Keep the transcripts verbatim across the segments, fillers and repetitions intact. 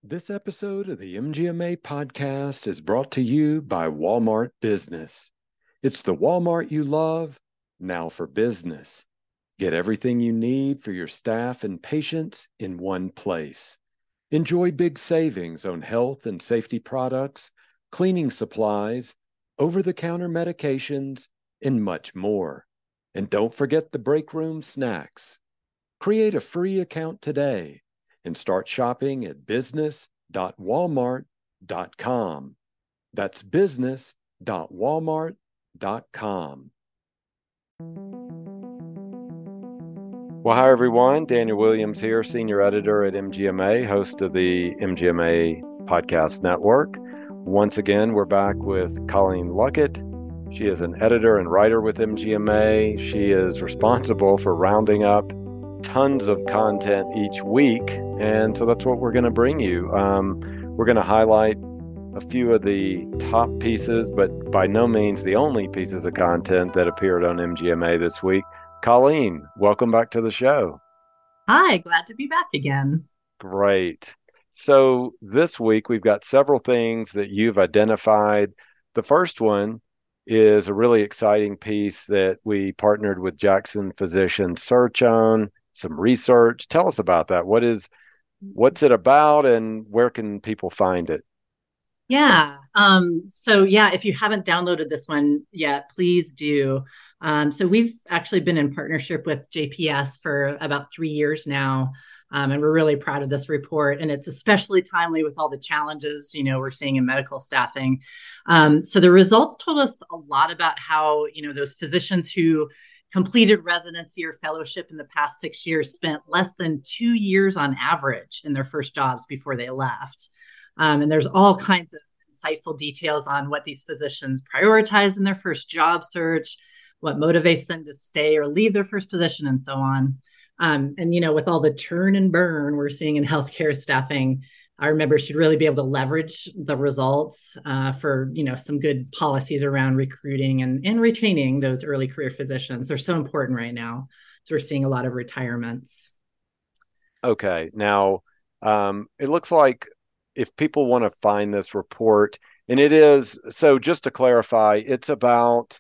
This episode of the M G M A podcast is brought to you by Walmart Business. It's the Walmart you love, now for business. Get everything you need for your staff and patients in one place. Enjoy big savings on health and safety products, cleaning supplies, over-the-counter medications, and much more. And don't forget the break room snacks. Create a free account today and start shopping at business dot walmart dot com. That's business dot walmart dot com. Well, hi, everyone. Daniel Williams here, Senior Editor at M G M A, host of the M G M A Podcast Network. Once again, we're back with Colleen Luckett. She is an editor and writer with M G M A. She is responsible for rounding up tons of content each week, and so that's what we're going to bring you. Um, we're going to highlight a few of the top pieces, but by no means the only pieces of content that appeared on M G M A this week. Colleen, welcome back to the show. Hi, glad to be back again. Great. So this week we've got several things that you've identified. The first one is a really exciting piece that we partnered with Jackson Physician Search on, some research. Tell us about that. What is, what's it about, and where can people find it? Yeah. Um, so yeah, if you haven't downloaded this one yet, please do. Um, so we've actually been in partnership with J P S for about three years now. Um, and we're really proud of this report. And it's especially timely with all the challenges, you know, we're seeing in medical staffing. Um, so the results told us a lot about how, you know, those physicians who completed residency or fellowship in the past six years spent less than two years on average in their first jobs before they left. Um, and there's all kinds of insightful details on what these physicians prioritize in their first job search, what motivates them to stay or leave their first position, and so on. Um, and, you know, with all the turn and burn we're seeing in healthcare staffing, our members should really be able to leverage the results uh, for, you know, some good policies around recruiting and, and retaining those early career physicians. They're so important right now. So we're seeing a lot of retirements. Okay. Now, um, it looks like if people want to find this report, and it is, so just to clarify, it's about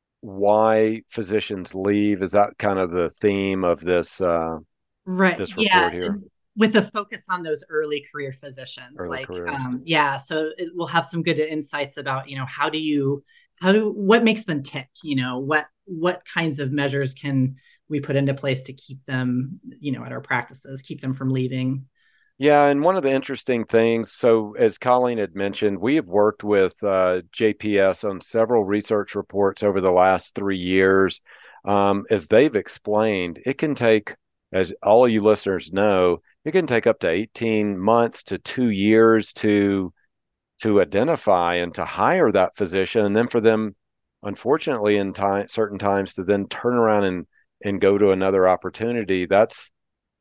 why physicians leave. Is that kind of the theme of this uh, Right. this Yeah. report here? And with a focus on those early career physicians, Early like, careers. um, yeah. So it, we'll have some good insights about, you know, how do you, how do, what makes them tick? You know, what, what kinds of measures can we put into place to keep them, you know, at our practices, keep them from leaving? Yeah, and one of the interesting things, so as Colleen had mentioned, we have worked with uh, J P S on several research reports over the last three years. Um, as they've explained, it can take, as all of you listeners know, it can take up to eighteen months to two years to to identify and to hire that physician, and then for them, unfortunately, in time, certain times, to then turn around and and go to another opportunity. That's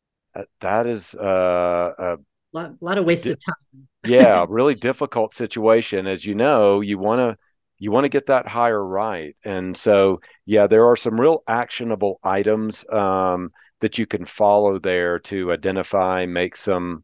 that is uh, a A lot, a lot of wasted yeah, time. really difficult situation. As you know, you want to you want to get that hire right. And so, yeah, there are some real actionable items um, that you can follow there to identify, make some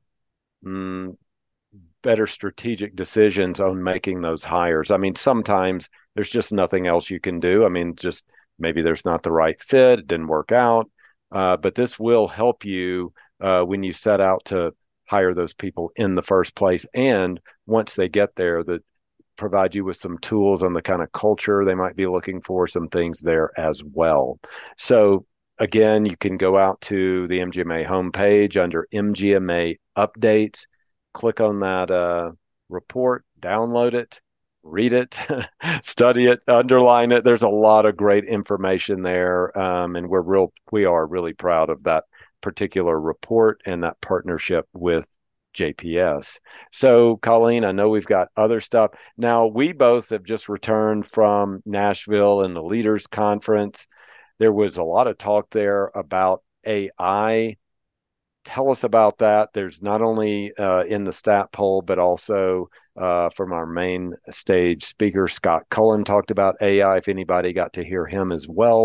mm, better strategic decisions on making those hires. I mean, sometimes there's just nothing else you can do. I mean, just maybe there's not the right fit, it didn't work out. Uh, but this will help you uh, when you set out to hire those people in the first place. And once they get there, that provide you with some tools on the kind of culture they might be looking for, some things there as well. So again, you can go out to the M G M A homepage under M G M A updates, click on that uh, report, download it, read it, study it, underline it. There's a lot of great information there, um, and we're real we are really proud of that particular report and that partnership with J P S. So, Colleen, I know we've got other stuff. Now, we both have just returned from Nashville and the Leaders Conference. There was a lot of talk there about A I. Tell us about that. There's not only uh, in the stat poll, but also uh, from our main stage speaker, Scott Cullen, talked about A I, if anybody got to hear him as well.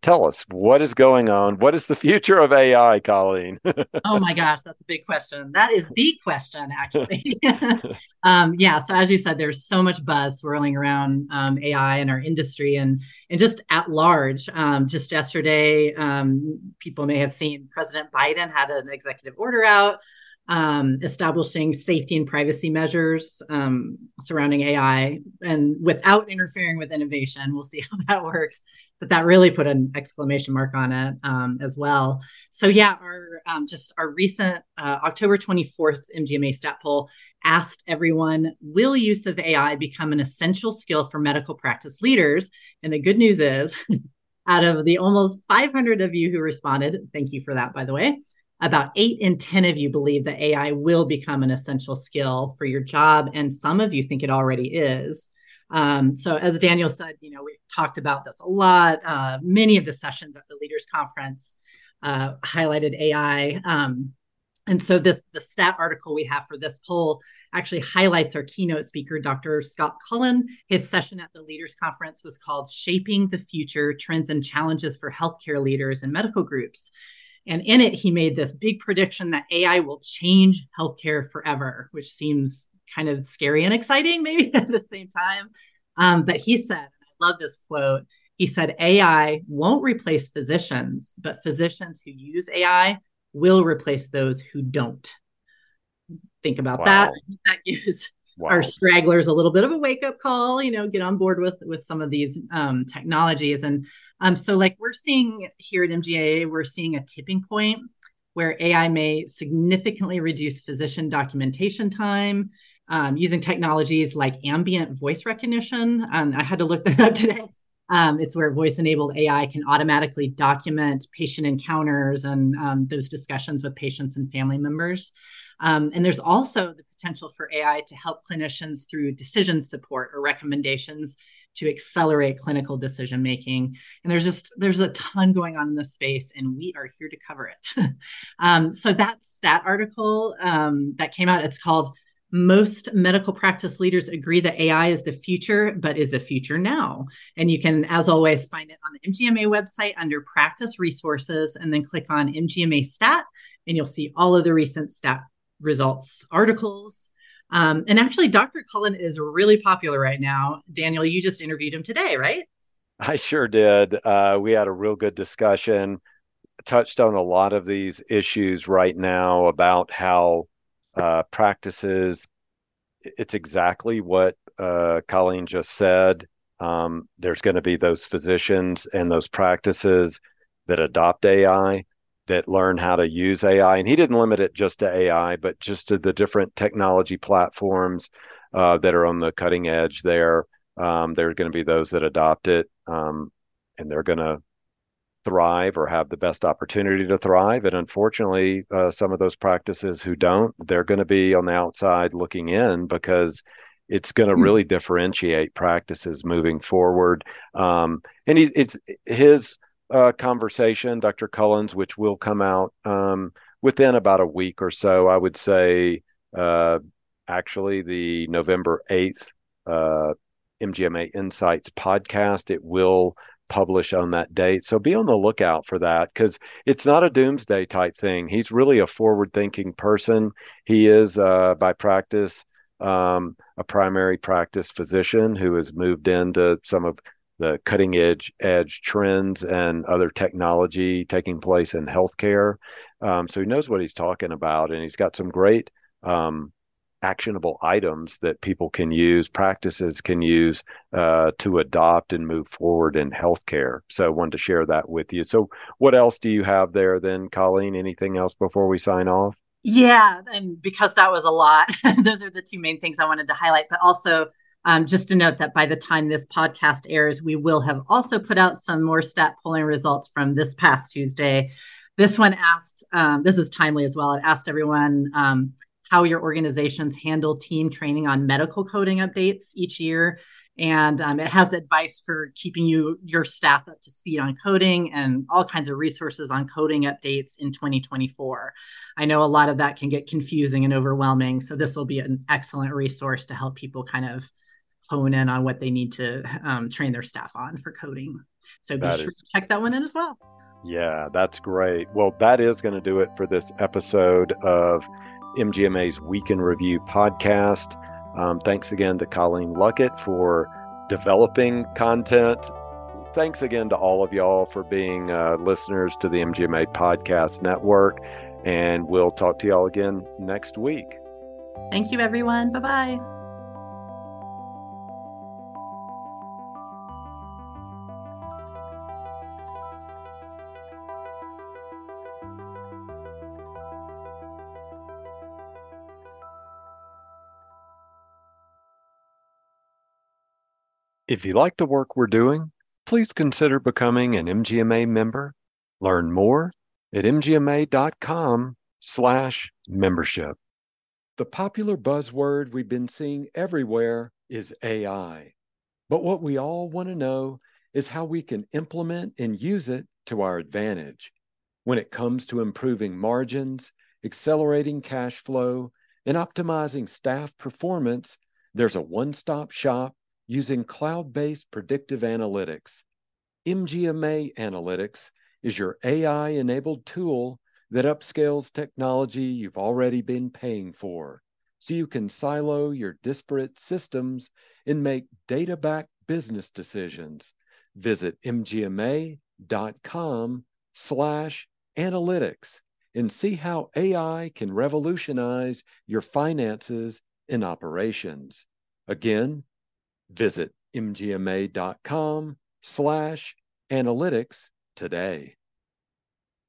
tell us what is going on. What is the future of A I, Colleen? Oh my gosh, that's a big question. That is the question, actually. um, yeah. So as you said, there's so much buzz swirling around um, A I in our industry and and just at large. Um, just yesterday, um, people may have seen President Biden had an executive order out um, establishing safety and privacy measures um, surrounding A I, and without interfering with innovation. We'll see how that works. But that really put an exclamation mark on it um, as well. So yeah, our um, just our recent uh, October twenty-fourth M G M A stat poll asked everyone, will use of A I become an essential skill for medical practice leaders? And the good news is, out of the almost five hundred of you who responded, thank you for that, by the way, about eight in ten of you believe that A I will become an essential skill for your job. And some of you think it already is. Um, so as Daniel said, you know, we've talked about this a lot. Uh, many of the sessions at the Leaders Conference uh, highlighted A I. Um, and so this the stat article we have for this poll actually highlights our keynote speaker, Doctor Scott Cullen. His session at the Leaders Conference was called Shaping the Future, Trends and Challenges for Healthcare Leaders and Medical Groups. And in it, he made this big prediction that A I will change healthcare forever, which seems kind of scary and exciting, maybe at the same time. Um, but he said, and I love this quote, he said, A I won't replace physicians, but physicians who use A I will replace those who don't. Think about that. Wow. I think that gives Wow. our stragglers a little bit of a wake-up call, you know, get on board with with some of these um, technologies. And um, so like we're seeing here at M G A, we're seeing a tipping point where A I may significantly reduce physician documentation time, Um, using technologies like ambient voice recognition. Um, I had to look that up today. Um, it's where voice-enabled A I can automatically document patient encounters and um, those discussions with patients and family members. Um, and there's also the potential for A I to help clinicians through decision support or recommendations to accelerate clinical decision making. And there's just there's a ton going on in this space, and we are here to cover it. um, so that stat article um, that came out, it's called Most Medical Practice Leaders Agree That A I is the Future, but is the future now? And you can, as always, find it on the M G M A website under Practice Resources, and then click on M G M A Stat, and you'll see all of the recent stat results articles. Um, and actually, Doctor Cullen is really popular right now. Daniel, you just interviewed him today, right? I sure did. Uh, we had a real good discussion, touched on a lot of these issues right now about how uh, practices, it's exactly what uh, Colleen just said. Um, there's going to be those physicians and those practices that adopt A I, that learn how to use A I. And he didn't limit it just to A I, but just to the different technology platforms uh, that are on the cutting edge there. Um, there are going to be those that adopt it, um, and they're going to thrive or have the best opportunity to thrive. And unfortunately, uh, some of those practices who don't, they're going to be on the outside looking in, because it's going to really differentiate practices moving forward. Um, and he's, it's his uh, conversation, Doctor Cullen's, which will come out um, within about a week or so, I would say, uh, actually the November eighth uh, M G M A Insights podcast, it will publish on that date. So be on the lookout for that, because it's not a doomsday type thing. He's really a forward-thinking person. He is, uh, by practice, um, a primary practice physician who has moved into some of the cutting edge edge trends and other technology taking place in healthcare. Um, so he knows what he's talking about, and he's got some great um, actionable items that people can use, practices can use uh, to adopt and move forward in healthcare. So I wanted to share that with you. So what else do you have there then, Colleen? Anything else before we sign off? Yeah, and because that was a lot, those are the two main things I wanted to highlight. But also, um, just to note that by the time this podcast airs, we will have also put out some more stat polling results from this past Tuesday. This one asked, um, this is timely as well. It asked everyone um, how your organizations handle team training on medical coding updates each year. And um, it has advice for keeping you your staff up to speed on coding, and all kinds of resources on coding updates in twenty twenty-four. I know a lot of that can get confusing and overwhelming, so this will be an excellent resource to help people kind of hone in on what they need to um, train their staff on for coding. So be That sure is, to check that one in as well. yeah, that's great. Well, that is going to do it for this episode of M G M A's Week in Review podcast. Um, thanks again to Colleen Luckett for developing content. Thanks again to all of y'all for being uh, listeners to the M G M A Podcast Network. And we'll talk to y'all again next week. Thank you, everyone. Bye-bye. If you like the work we're doing, please consider becoming an M G M A member. Learn more at m g m a dot com slash membership. The popular buzzword we've been seeing everywhere is A I. But what we all want to know is how we can implement and use it to our advantage. When it comes to improving margins, accelerating cash flow, and optimizing staff performance, there's a one-stop shop using cloud-based predictive analytics. M G M A Analytics is your A I-enabled tool that upscales technology you've already been paying for, so you can silo your disparate systems and make data-backed business decisions. Visit m g m a dot com slash analytics and see how A I can revolutionize your finances and operations. Again, visit m g m a dot com slash analytics today.